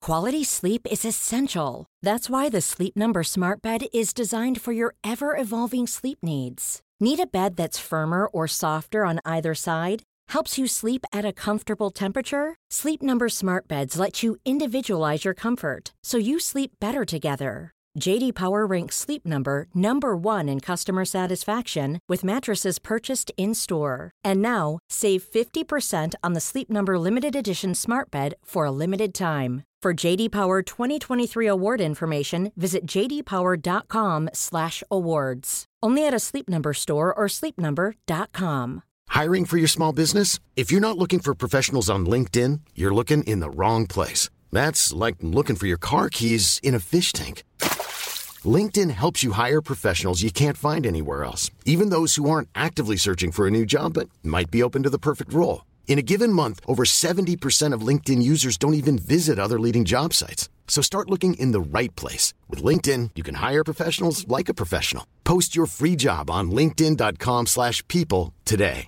Quality sleep is essential. That's why the Sleep Number Smart Bed is designed for your ever-evolving sleep needs. Need a bed that's firmer or softer on either side? Helps you sleep at a comfortable temperature? Sleep Number Smart Beds let you individualize your comfort, so you sleep better together. J.D. Power ranks Sleep Number number 1 in customer satisfaction with mattresses purchased in-store. And now, save 50% on the Sleep Number Limited Edition Smart Bed for a limited time. For J.D. Power 2023 award information, visit jdpower.com/awards. Only at a Sleep Number store or sleepnumber.com. Hiring for your small business? If you're not looking for professionals on LinkedIn, you're looking in the wrong place. That's like looking for your car keys in a fish tank. LinkedIn helps you hire professionals you can't find anywhere else, even those who aren't actively searching for a new job but might be open to the perfect role. In a given month, over 70% of LinkedIn users don't even visit other leading job sites. So start looking in the right place. With LinkedIn, you can hire professionals like a professional. Post your free job on linkedin.com/people today.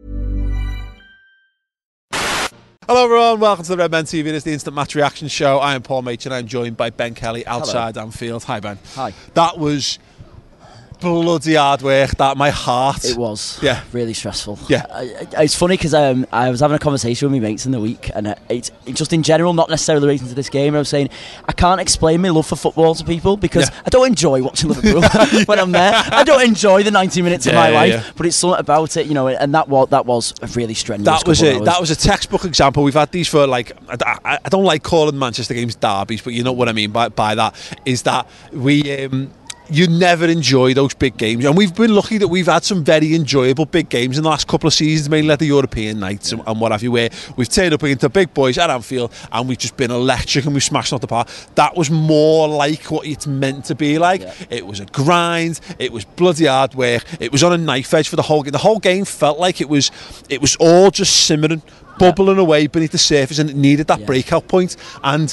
Hello everyone, welcome to the Red Men TV. It is the Instant Match Reaction Show. I am Paul Machin. I'm joined by Ben Kelly outside Anfield. Hi Ben. Hi. That was bloody hard work, that my heart. It was. Yeah. Really stressful. Yeah. It's funny because I was having a conversation with my mates in the week, and it's just in general, not necessarily relating to this game. I was saying I can't explain my love for football to people because I don't enjoy watching Liverpool when I'm there. I don't enjoy the 90 minutes of my life, but it's something about it, you know. And that was a really strenuous. That was it. That was a textbook example. We've had these for like I don't like calling Manchester games derbies, but you know what I mean by that is that we. You never enjoy those big games, and we've been lucky that we've had some very enjoyable big games in the last couple of seasons, mainly at the European nights and what have you, where we've turned up against the big boys at Anfield and we've just been electric and we've smashed off the park. That was more like what it's meant to be like. It was a grind, it was bloody hard work, it was on a knife edge for the whole game. The whole game felt like it was all just simmering, bubbling away beneath the surface, and it needed that breakout point. And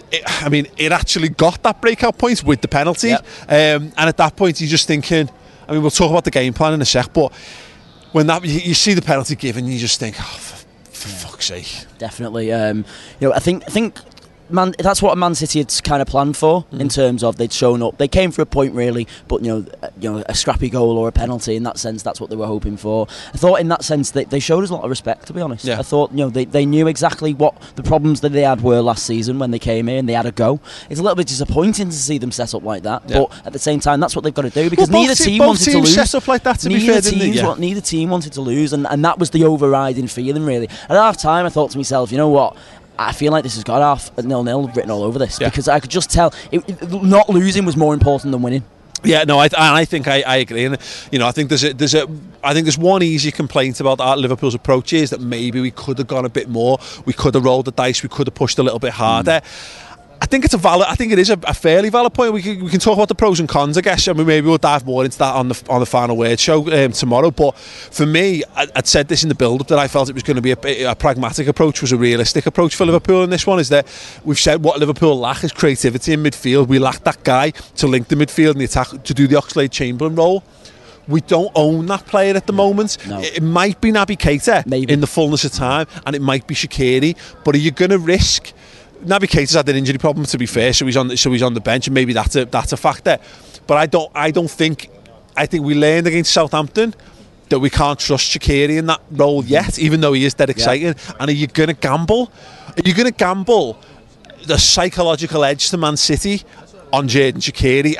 it actually got that breakout point with the penalty. And at that point, you're just thinking, we'll talk about the game plan in a sec, but when you see the penalty given, you just think, oh, for fuck's sake. Definitely. I think that's what Man City had kind of planned for in terms of they'd shown up. They came for a point really, but a scrappy goal or a penalty. In that sense, that's what they were hoping for. I thought in that sense they showed us a lot of respect, to be honest. Yeah. I thought they knew exactly what the problems that they had were last season when they came in. They had a go. It's a little bit disappointing to see them set up like that, but at the same time, that's what they've got to do because neither team wanted to lose. Set up like that, to be fair, didn't they? Neither team wanted to lose, and that was the overriding feeling really. At half time, I thought to myself, you know what? I feel like this has got half 0-0 written all over this because I could just tell not losing was more important than winning. Yeah, no, I think I agree, and I think there's one easy complaint about Liverpool's approach is that maybe we could have gone a bit more, we could have rolled the dice, we could have pushed a little bit harder. I think it is a fairly valid point. We can talk about the pros and cons, I guess. Maybe we'll dive more into that on the Final Word show tomorrow. But for me, I'd said this in the build-up that I felt it was going to be a pragmatic approach, was a realistic approach for Liverpool in this one. Is that we've said what Liverpool lack is creativity in midfield. We lack that guy to link the midfield and the attack, to do the Oxlade-Chamberlain role. We don't own that player at the moment. No. It might be Naby Keita in the fullness of time, and it might be Shaqiri. But are you going to risk? Naby Keita's had an injury problem, to be fair, so he's on the bench, and maybe that's a factor. But I think we learned against Southampton that we can't trust Shaqiri in that role yet, even though he is dead exciting. And are you going to gamble? Are you going to gamble the psychological edge to Man City on Xherdan Shaqiri?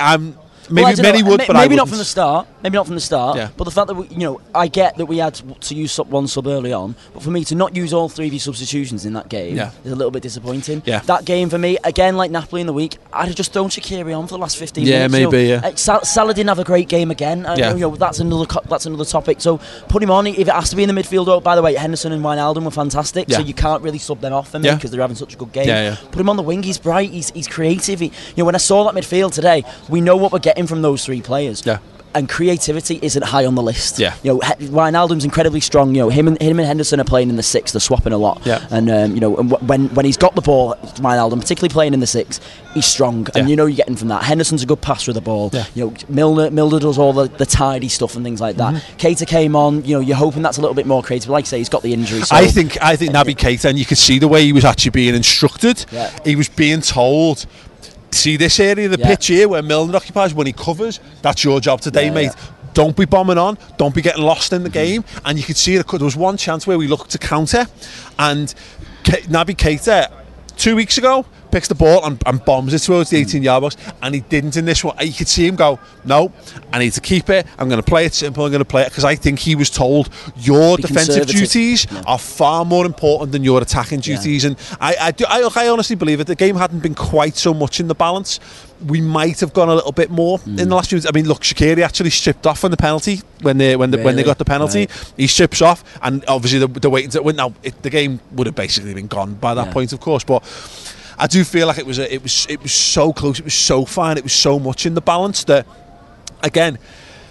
Many would, but maybe I not from the start. Maybe not from the start. Yeah. But the fact that I get that we had to use one sub early on, but for me to not use all three of your substitutions in that game is a little bit disappointing. Yeah. That game for me, again, like Napoli in the week, I'd have just thrown Shaqiri on for the last 15 minutes. Maybe. Salah didn't have a great game again. That's another topic. So put him on if it has to be in the midfield. Oh, by the way, Henderson and Wijnaldum were fantastic. So you can't really sub them off for me because they're having such a good game. Put him on the wing. He's bright. He's creative. When I saw that midfield today, we know what we're getting from those three players. and creativity isn't high on the list. Yeah. Wijnaldum's incredibly strong. Him and Henderson are playing in the 6. They're swapping a lot. Yeah. And when he's got the ball, Wijnaldum, particularly playing in the 6, he's strong. Yeah. And you're getting from that. Henderson's a good passer of the ball. Yeah. Milner does all the tidy stuff and things like that. Keita came on. You're hoping that's a little bit more creative. Like I say, he's got the injury. So I think Naby Keita, and you could see the way he was actually being instructed. Yeah. He was being told, see this area of the pitch here where Milner occupies, when he covers, that's your job today, mate. Don't be bombing on, don't be getting lost in the game. And you could see there was one chance where we looked to counter, and Naby Keita 2 weeks ago picks the ball and bombs it towards the 18-yard box, and he didn't in this one. You could see him go, no, I need to keep it, I'm going to play it simple, I'm going to play it, because I think he was told your defensive duties are far more important than your attacking duties. And I honestly believe that the game hadn't been quite so much in the balance. We might have gone a little bit more in the last few minutes. I mean, look, Shaqiri actually stripped off on the penalty when they got the penalty. Right. He strips off, and obviously the waiting to win. Now the game would have basically been gone by that point, of course. But I do feel like it was so close. It was so fine. It was so much in the balance that, again,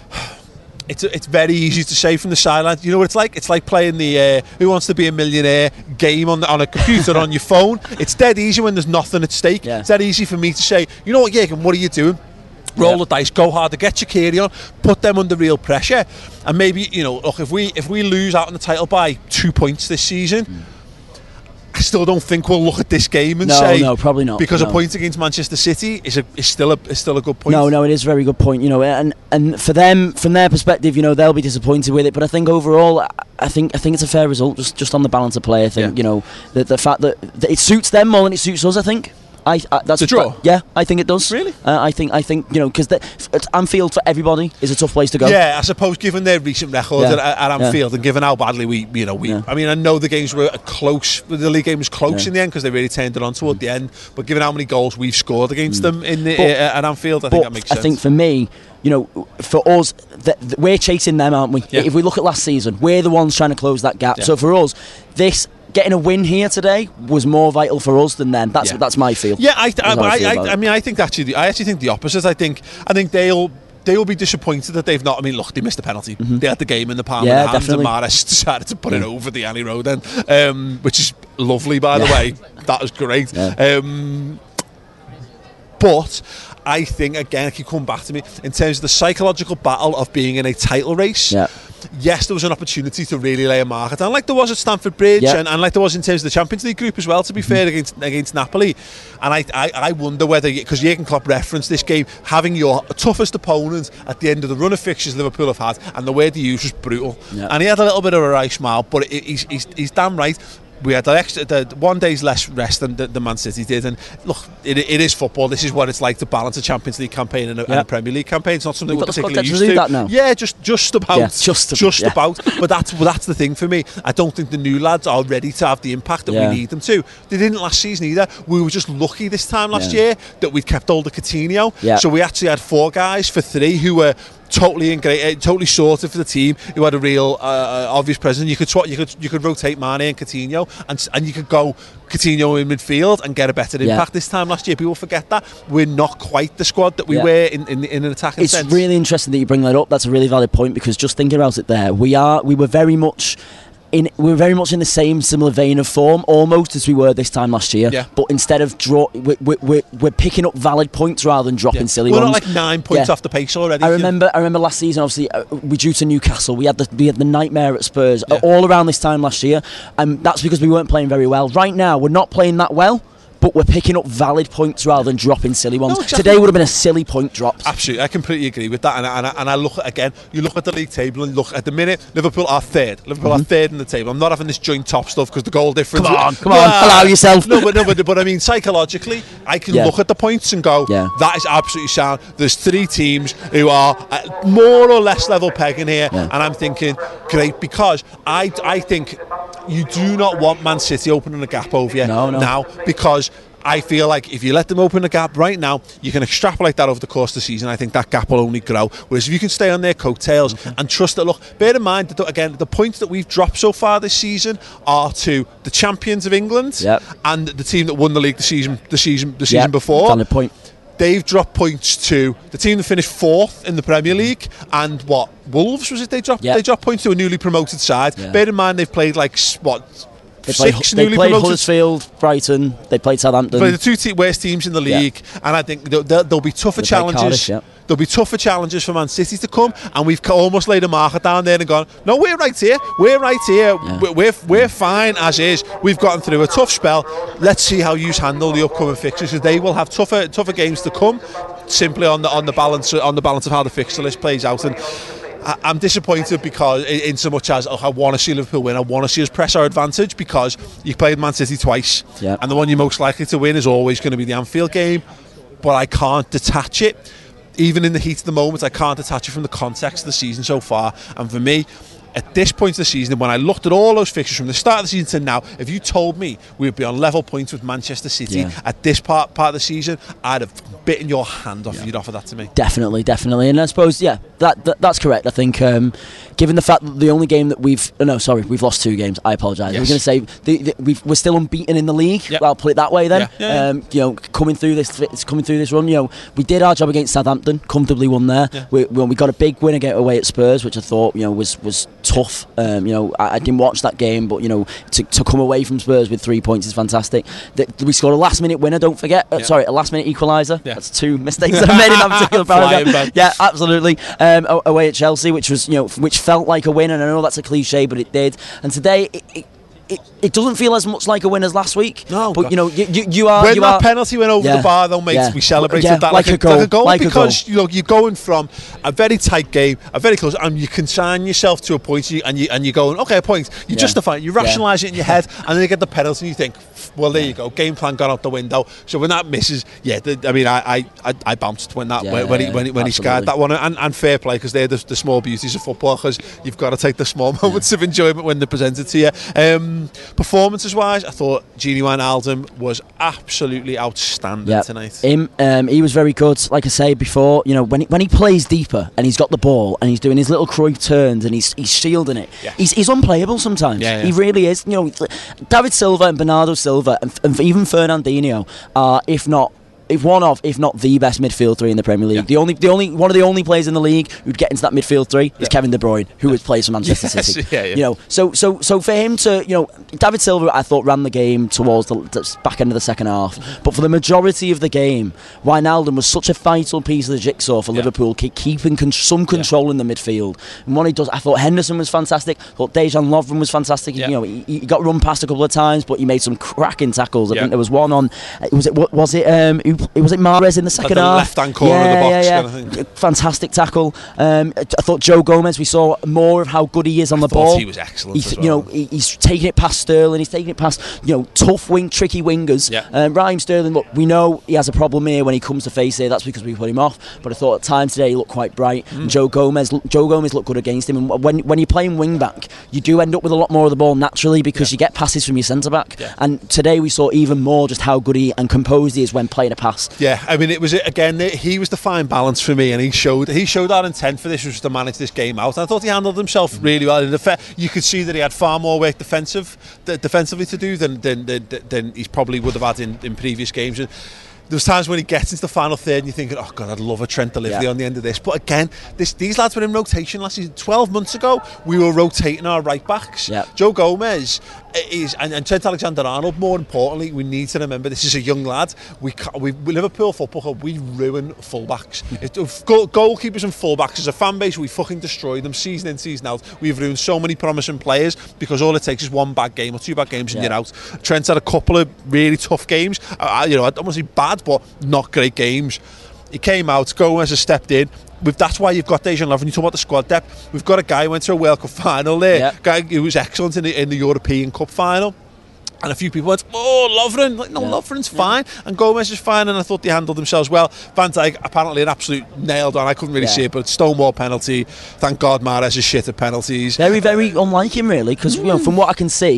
it's very easy to say from the sideline. You know what it's like? It's like playing the Who Wants to Be a Millionaire game on a computer on your phone. It's dead easy when there's nothing at stake. Yeah. It's dead easy for me to say, you know what, Jürgen, what are you doing? Roll the dice, go harder, get your Shaqiri on, put them under real pressure. And maybe, look, if we lose out on the title by 2 points this season, I still don't think we'll look at this game and say no, probably not. Because a point against Manchester City is still a good point. No, it is a very good point. And for them, from their perspective, they'll be disappointed with it. But I think overall, I think it's a fair result just on the balance of play. I think the fact that it suits them more than it suits us. I think. That's a draw. I think it does. Really? I think because Anfield for everybody is a tough place to go. Yeah, I suppose given their recent record at Anfield and given how badly we. I mean, I know the games were close. The league game was close in the end because they really turned it on toward the end. But given how many goals we've scored against them at Anfield, I think that makes sense. I think for me, for us, we're chasing them, aren't we? Yeah. If we look at last season, we're the ones trying to close that gap. Yeah. So for us, getting a win here today was more vital for us than them. That's my feel. Yeah, I actually think the opposite. I think they'll be disappointed that they've not. I mean, look, they missed the penalty. They had the game in the palm of their hands, and Mahrez decided to put it over the Annie Road end, which is lovely, by the way. That was great. Yeah. But I think, again, I keep coming back to me, in terms of the psychological battle of being in a title race, yes, there was an opportunity to really lay a marker down, like there was at Stamford Bridge, and like there was in terms of the Champions League group as well, to be fair, against Napoli. And I wonder whether, because Jürgen Klopp referenced this game, having your toughest opponent at the end of the run of fixtures Liverpool have had, and the word he used was brutal. Yeah. And he had a little bit of a wry smile, but he's damn right. We had the 1 day's less rest than the Man City did, and look, it is football. This is what it's like to balance a Champions League campaign and a Premier League campaign. It's not something we're particularly used to. That now. Yeah, just about. Yeah, just about. But that's the thing for me. I don't think the new lads are ready to have the impact that we need them to. They didn't last season either. We were just lucky this time last year that we'd kept hold of Coutinho. Yeah. So we actually had 4 guys for 3 who were totally sorted for the team, who had a real obvious presence. You could rotate Mane and Coutinho, and you could go Coutinho in midfield and get a better impact this time last year. People forget that we're not quite the squad that we were in an attacking sense. It's really interesting that you bring that up. That's a really valid point, because just thinking about it there, we were very much in the same similar vein of form, almost as we were this time last year. Yeah. But instead of we're picking up valid points rather than dropping silly ones. We're not like 9 points off the pace already. I remember last season, obviously, we drew to Newcastle. We had the nightmare at Spurs all around this time last year, and that's because we weren't playing very well. Right now, we're not playing that well, but we're picking up valid points rather than dropping silly ones. No, exactly. Today would have been a silly point drop. Absolutely, I completely agree with that. And I look at you look at the league table and look at the minute, Liverpool are third. Liverpool are third in the table. I'm not having this joint top stuff because the goal difference. Come on, allow yourself. But I mean, psychologically, I can look at the points and go, that is absolutely sound. There's 3 teams who are more or less level pegging here, and I'm thinking, great, because I think you do not want Man City opening a gap over you now, because I feel like if you let them open a gap right now, you can extrapolate that over the course of the season. I think that gap will only grow. Whereas if you can stay on their coattails and trust that, look, bear in mind that, again, the points that we've dropped so far this season are to the champions of England and the team that won the league the season before. Valid point. they've dropped points to the team that finished 4th in the Premier League, and what, Wolves, was it they dropped? Yep. They dropped points to a newly promoted side. Yeah. Bear in mind they've played like what, They newly played promoted. Huddersfield, Brighton. They played Southampton. But the two worst teams in the league, and I think there'll be tougher They played challenges. Cardiff, yeah. There'll be tougher challenges for Man City to come, and we've almost laid a marker down there and gone, no, we're right here. We're right here. Yeah. We're fine as is. We've gotten through a tough spell. Let's see how you handle the upcoming fixtures, because they will have tougher games to come. Simply on the balance of how the fixture list plays out. And I'm disappointed because in so much as I want to see Liverpool win, I want to see us press our advantage, because you played Man City twice, and the one you're most likely to win is always going to be the Anfield game. But I can't detach it. Even in the heat of the moment, I can't detach it from the context of the season so far. And for me, at this point of the season, when I looked at all those fixtures from the start of the season to now, if you told me we would be on level points with Manchester City at this part of the season, I'd have bitten your hand off if you'd offer that to me. Definitely. And I suppose, that's correct. I think, given the fact that the only game that we've lost 2 games. I apologise. Yes. We're going to say we're still unbeaten in the league. Yep. I'll put it that way then. Yeah. Coming through this run, we did our job against Southampton, comfortably won there. Yeah. We got a big win away at Spurs, which I thought was tough. I didn't watch that game, but to come away from Spurs with 3 points is fantastic. We scored a last minute winner. Don't forget, a last minute equaliser. Yeah. That's 2 mistakes that I made in that particular paragraph. Yeah, absolutely. Away at Chelsea, which felt like a win, and I know that's a cliche, but it did. And today, it doesn't feel as much like a win as last week. No, but you are. When that penalty went over the bar, though, mate, we celebrated that like a goal, because you're going from a very tight game, a very close, and you consign yourself to a point, and you're going, okay, a point. You justify it, you rationalise it in your head, and then you get the penalty, and you think, well, there you go, game plan gone out the window. So when that misses, I bounced when he scored that one, and fair play, because they're the small beauties of football, because you've got to take the small moments of enjoyment when they're presented to you. Performances wise, I thought Gini Wijnaldum was absolutely outstanding tonight. He was very good. Like I say before, when he plays deeper and he's got the ball and he's doing his little Cruyff turns and he's shielding it, he's unplayable sometimes. He really is. David Silva and Bernardo Silva and even Fernandinho are, if not the best midfield 3 in the Premier League. One of the only players in the league who'd get into that midfield 3 is Kevin De Bruyne, who plays for Manchester City. So for him to, David Silva, I thought, ran the game towards the back end of the second half, but for the majority of the game, Wijnaldum was such a vital piece of the jigsaw for Liverpool, keeping some control in the midfield. And what he does, I thought Henderson was fantastic. I thought Dejan Lovren was fantastic. He got run past a couple of times, but he made some cracking tackles. I think there was one on. Was it Mahrez in the second half? Left-hand corner of the box. Kind of thing. Fantastic tackle. I thought Joe Gomez, we saw more of how good he is on the ball. He was excellent as well. He's taking it past Sterling. He's taking it past tough tricky wingers. Raheem Sterling, look, we know he has a problem here when he comes to face here. That's because we put him off. But I thought at times today he looked quite bright. And Joe Gomez looked good against him. And when you're playing wing back, you do end up with a lot more of the ball naturally, because you get passes from your centre back. And today we saw even more just how good and composed he is when playing a pass. Yeah, I mean, it was again. He was the fine balance for me, and he showed our intent for this was to manage this game out. And I thought he handled himself really well. You could see that he had far more work defensively to do than he probably would have had in previous games. And there's times when he gets into the final third and you're thinking, oh God, I'd love a Trent delivery on the end of this. But again, these lads were in rotation last season. 12 months ago, we were rotating our right backs. Joe Gomez and Trent Alexander-Arnold, more importantly, we need to remember this is a young lad. We Liverpool Football Club, we ruin fullbacks. Goalkeepers and fullbacks, as a fan base, we fucking destroy them season in, season out. We've ruined so many promising players because all it takes is one bad game or 2 bad games and you're out. Trent's had a couple of really tough games. I don't want to say bad, but not great games. He came out, Gomez has stepped in. That's why you've got Dejan Lovren. You talk about the squad depth. We've got a guy who went to a World Cup final there. Guy who was excellent in the European Cup final. And a few people went, oh, Lovren. Lovren's fine. And Gomez is fine. And I thought they handled themselves well. Van Dijk, apparently an absolute nailed on. I couldn't really see it, but Stonewall penalty. Thank God Mahrez is shit at penalties. Very, very unlike him, really, because from what I can see,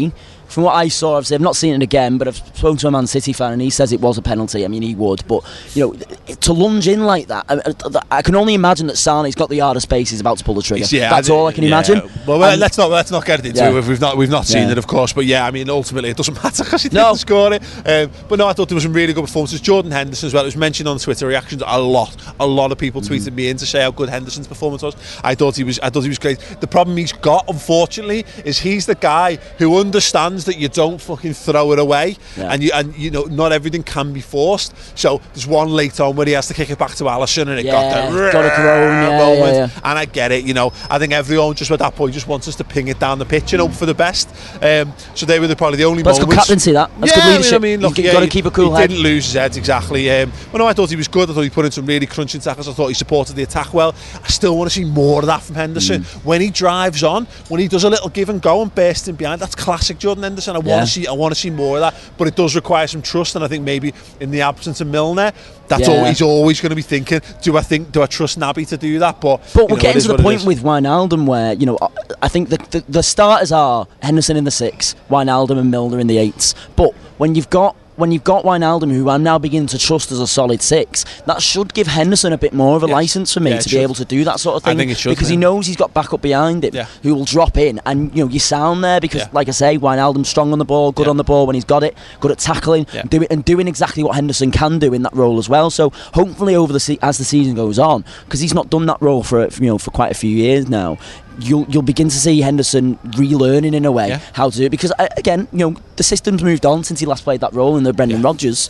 from what I saw, obviously I've not seen it again, but I've spoken to a Man City fan and he says it was a penalty. I mean, he would, but to lunge in like that, I can only imagine that Sané's got the yard of space. He's about to pull the trigger. That's all I can imagine. Well, let's not get into it. We've not seen it, of course, but I mean, ultimately it doesn't matter because he didn't score it. But no, I thought there was some really good performances. Jordan Henderson as well. It was mentioned on Twitter reactions a lot of people tweeted me in to say how good Henderson's performance was. I thought he was great. The problem he's got, unfortunately, is he's the guy who understands that you don't fucking throw it away, and you know not everything can be forced. So there's one late on where he has to kick it back to Alisson, and it got a groan moment. And I get it. I think everyone just at that point just wants us to ping it down the pitch and hope for the best. So they were probably the only moments. That's good captaincy. That's good leadership. I mean, look, you've got to keep a cool head. He didn't lose his head, exactly. Well, no, I thought he was good. I thought he put in some really crunching tackles. I thought he supported the attack well. I still want to see more of that from Henderson. When he drives on, when he does a little give and go and bursts in behind, that's classic Jordan Henderson. I want to see more of that, but it does require some trust, and I think maybe in the absence of Milner, that's all he's always going to be thinking. Do I trust Naby to do that? But we're getting to the point with Wijnaldum where I think the starters are Henderson in the 6, Wijnaldum and Milner in the 8s. But when you've got Wijnaldum, who I'm now beginning to trust as a solid 6, that should give Henderson a bit more of a licence for me to be able to do that sort of thing. I think it should, because he knows he's got backup behind him who will drop in, and you sound there because, like I say, Wijnaldum's strong on the ball, good on the ball when he's got it, good at tackling, doing exactly what Henderson can do in that role as well. So hopefully as the season goes on, because he's not done that role for quite a few years now, you'll begin to see Henderson relearning in a way how to do it, because again, the system's moved on since he last played that role in the Brendan Rodgers.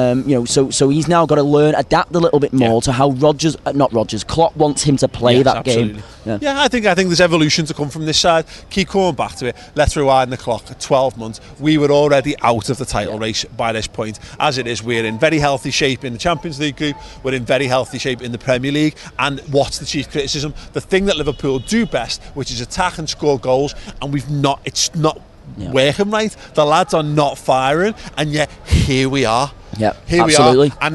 So he's now got to adapt a little bit more to how Klopp wants him to play that absolutely. game. I think there's evolution to come from this side. Keep coming back to it. Let's rewind the clock. At 12 months, we were already out of the title race by this point. As it is, we're in very healthy shape in the Champions League group. We're in very healthy shape in the Premier League. And what's the chief criticism? The thing that Liverpool do best, which is attack and score goals, and it's not working right. The lads are not firing, and yet here we are. Yeah, here absolutely. we are. And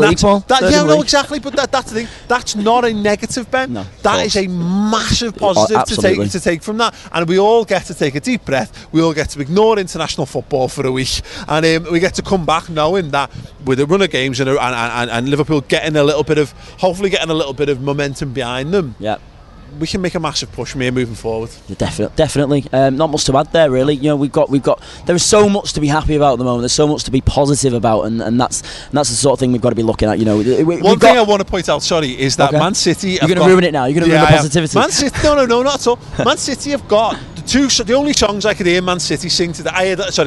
exactly. But that's the thing. That's not a negative, Ben. No, that is a massive positive to take from that. And we all get to take a deep breath. We all get to ignore international football for a week, and we get to come back knowing that with a run of games and Liverpool hopefully getting a little bit of momentum behind them. Yeah. We can make a massive push from here moving forward. Definitely. Not much to add there, really. We've got. There is so much to be happy about at the moment. There's so much to be positive about, and that's the sort of thing we've got to be looking at. One thing I want to point out, is that Man City. You're going to ruin it now. You're going to ruin the positivity. Man City. No, not at all. Man City have got the only songs I could hear Man City sing to that. I heard 3.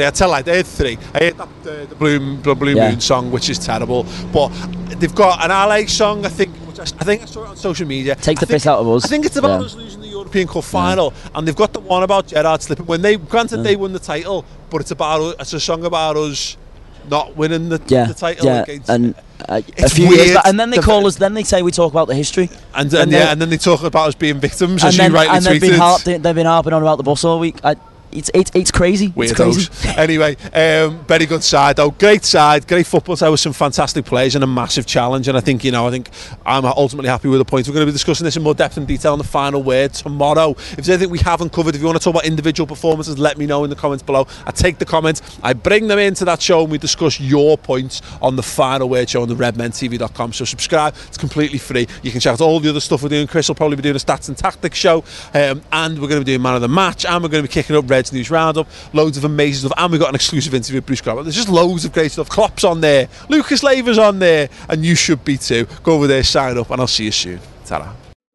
I heard the Blue Moon song, which is terrible, but they've got an LA song, I think I saw it on social media. Take the piss out of us. I think it's about us losing the European Cup final, and they've got the one about Gerrard slipping when they they won the title, but it's a song about us not winning the title against. And a few years back, and then they call us. Then they say we talk about the history, and then they talk about us being victims, as you rightly tweeted. They've been harping on about the bus all week. It's crazy. Weirdos. It's crazy. Anyway, very good side though. Great side, great football. There was some fantastic players and a massive challenge. And I think I'm ultimately happy with the point. We're going to be discussing this in more depth and detail in the final word tomorrow. If there's anything we haven't covered, if you want to talk about individual performances, let me know in the comments below. I take the comments, I bring them into that show, and we discuss your points on the final word show on the redmentv.com. So subscribe. It's completely free. You can check out all the other stuff we're doing. Chris will probably be doing a stats and tactics show, and we're going to be doing man of the match, and we're going to be kicking up Reds News Roundup, loads of amazing stuff, and we've got an exclusive interview with Bruce Grabber. There's just loads of great stuff. Klopp's on there, Lucas Leiva's on there, and you should be too. Go over there, sign up, and I'll see you soon. Ta-ra.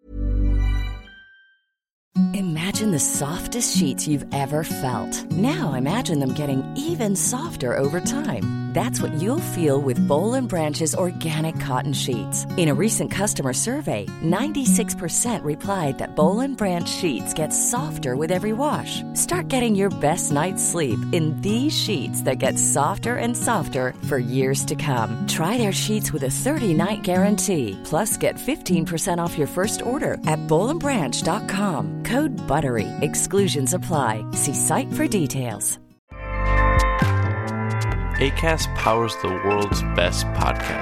Imagine the softest sheets you've ever felt. Now imagine them getting even softer over time. That's what you'll feel with Boll & Branch's organic cotton sheets. In a recent customer survey, 96% replied that Boll & Branch sheets get softer with every wash. Start getting your best night's sleep in these sheets that get softer and softer for years to come. Try their sheets with a 30-night guarantee. Plus, get 15% off your first order at bollandbranch.com. Code BUTTERY. Exclusions apply. See site for details. Acast powers the world's best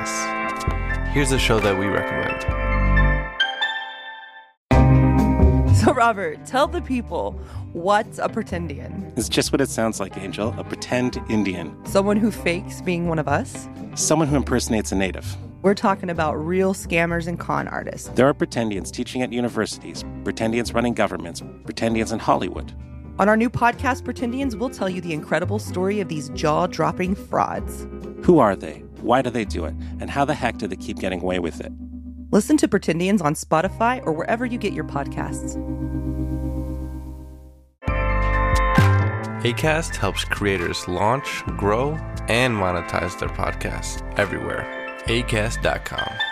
podcasts. Here's a show that we recommend. So, Robert, tell the people, what's a pretendian? It's just what it sounds like, Angel. A pretend Indian. Someone who fakes being one of us? Someone who impersonates a native. We're talking about real scammers and con artists. There are pretendians teaching at universities, pretendians running governments, pretendians in Hollywood. On our new podcast, Pretendians, we'll tell you the incredible story of these jaw-dropping frauds. Who are they? Why do they do it? And how the heck do they keep getting away with it? Listen to Pretendians on Spotify or wherever you get your podcasts. Acast helps creators launch, grow, and monetize their podcasts everywhere. Acast.com.